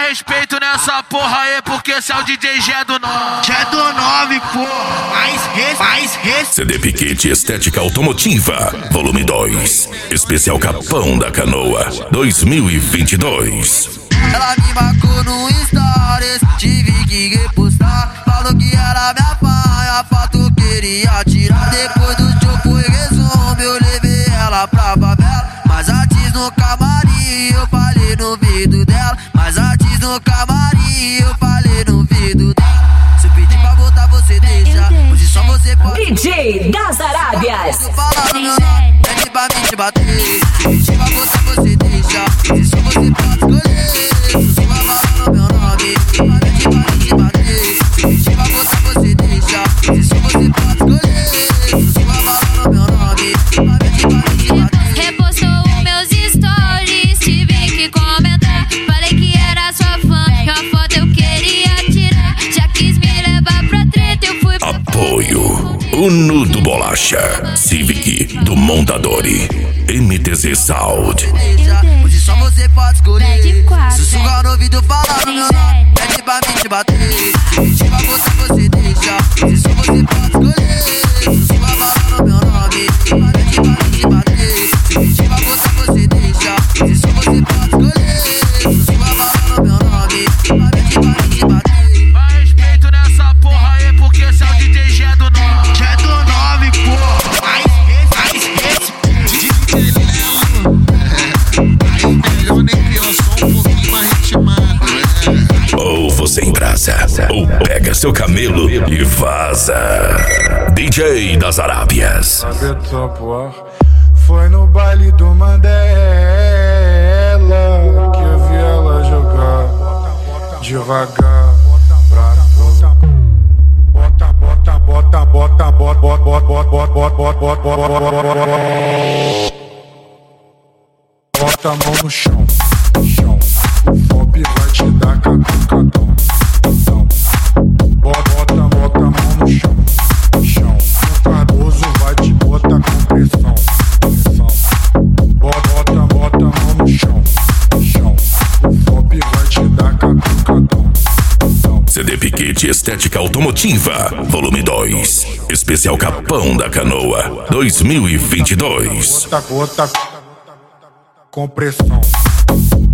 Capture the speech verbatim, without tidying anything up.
respeito nessa porra aí, porque esse é o D J G do nove. G do nove, pô. Mais res, mais res. C D Piquete Estética Automotiva, volume dois. Especial Capão da Canoa, dois mil e vinte e dois. Ela me marcou no Stories, tive que repostar. Falou que era minha pai, a foto queria tirar. Depois do show foi resumo, eu levei ela pra favela. Mas antes no camarim, eu falei no ouvido dela. Mas antes no camarim, eu falei no ouvido dela. Se eu pedir pra voltar, você deixa. Hoje só você pode. D J das Arábias. Falando meu nome, pede pra mim te bater. Se eu pedir pra voltar, você deixa. Hoje só você pode escolher. Se vai falando meu nome, pede pra mim te bater. Se eu pedir pra voltar, você deixa. Hoje só você pode escolher. Se vai falando meu nome, pede pra mim te bater. Repostou meus stories, tive que comentar. Falei que era sua fã, que a foto eu queria tirar. Já quis me levar pra treta, eu fui. Apoio Uno do Bolacha, Civic do Montadori, M T Z Sound. Hoje só você pode escolher. Sussurra no ouvido falando meu nome, pede pra mim te bater. Se pedir pra você, você deixa. Hoje só você pode escolher. Sussurra falando meu nome, pede pra mim te bater. Se pedir pra você, você deixa. Hoje só você pode escolher. Sussurra falando meu nome, pede pra mim te bater. Mais respeito nessa porra aí, porque esse é o D J G do nove. G do nove, pô. Mais res, mais res. Aí melhor nem criou só um pouquinho mais ritmado. Ou você embrasa, ou pega seu camelo e vaza. D J das Arábias. Foi no baile do Mandela que eu vi ela jogar devagar pra provocar. Bota, bota, bota, bota, bota, bota, bota, bota, bota, bota, bota. Bota a mão no chão, chão. O pop vai te dar catucadão. Bota, bota, bota a mão no chão, chão. O Cardoso vai te botar com pressão. Bota, bota, bota a mão no chão, chão. O pop vai te dar catucadão. C D Piquete Estética Automotiva, volume dois. Especial Capão da Canoa, dois mil e vinte e dois. Bota, bota, com pressão.